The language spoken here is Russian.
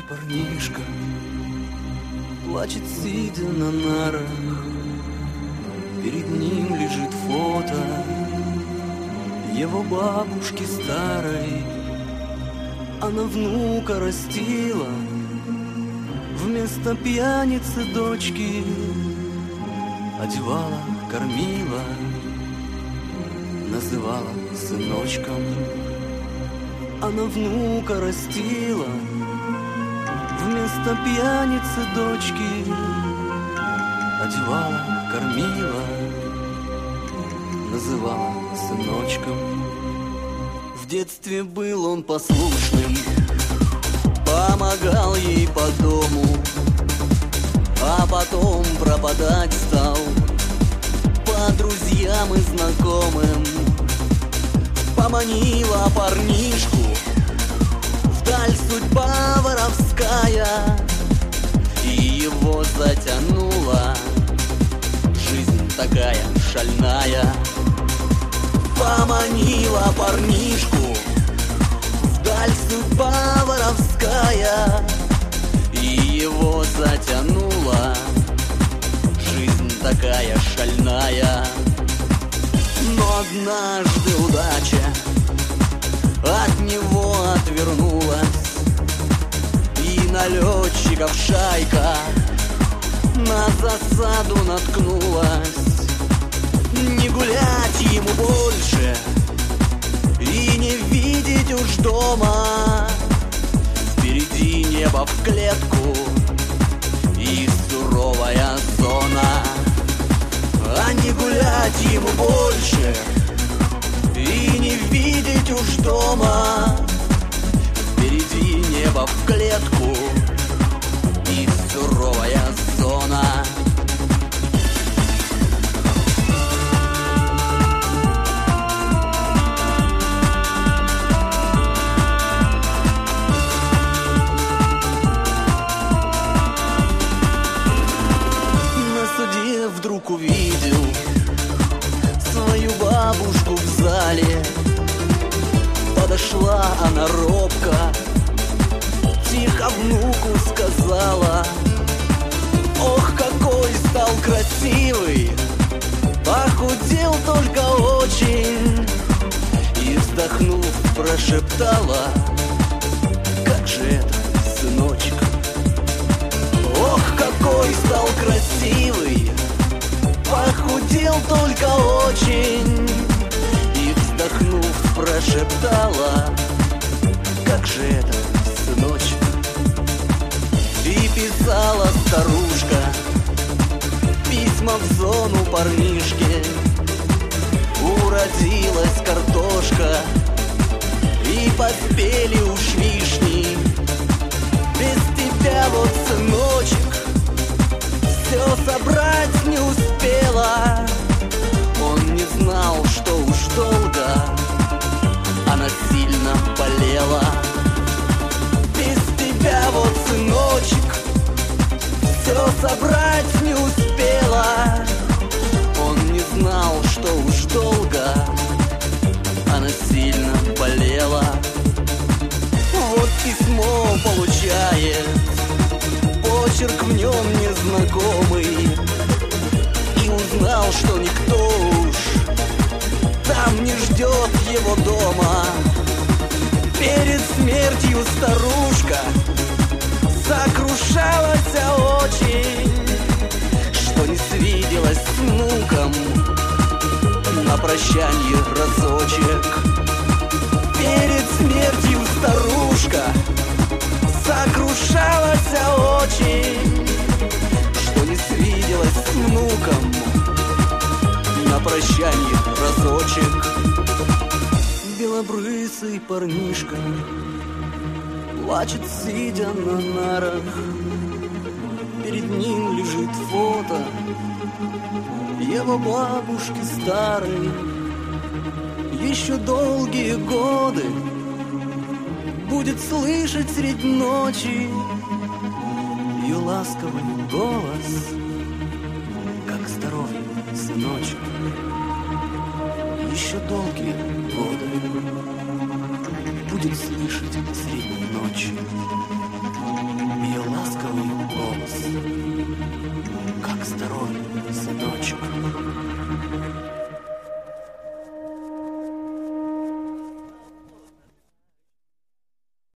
парнишка плачет, сидя на нарах. Перед ним лежит фото его бабушки старой. Она внука растила вместо пьяницы дочки, одевала, кормила, называла сыночком. Она внука растила вместо пьяницы дочки, одевала, кормила, называла сыночком. В детстве был он послушным, помогал ей по дому, а потом пропадать стал по друзьям и знакомым. Поманила парнишку вдаль судьба воровская, и его затянула жизнь такая шальная. Поманила парнишку вдаль судьба воровская, и его затянула жизнь такая шальная. Но однажды удача от него отвернулась, и налетчиков шайка на засаду наткнулась. Не гулять ему больше и не видеть уж дома. Впереди небо в клетку и суровая зона. А не гулять ему больше и не видеть уж дома. Впереди небо в клетку и суровая зона. Вдруг увидел свою бабушку в зале. Подошла она робко, тихо внуку сказала: ох, какой стал красивый, похудел только очень. И вздохнув, прошептала: как же это, сыночек? Ох, какой стал красивый, похудел только очень. И вздохнув, прошептала: как же это, сыночек? И писала старушка письма в зону парнишке. Уродилась картошка и поспели уж вишни. Без тебя вот, сыночек, все собрать не успела. Он не знал, что уж долго она сильно болела. Без тебя вот, сыночек, все собрать не успела. Он не знал, что уж долго она сильно болела. Вот письмо получает, почерк в нем незнакомый, и узнал, что никто уж там не ждет его дома. Перед смертью старушка сокрушалась очень, что не свиделась с внуком на прощанье разочек. Перед смертью старушка сокрушалась очень, что не свиделась с внуком на прощанье разочек. Белобрысый парнишка плачет, сидя на нарах. Перед ним лежит фото его бабушки старой. Еще долгие годы будет слышать средь ночи ее ласковый голос: как здоровье, сыночек. Еще долгие годы будет слышать средь ночи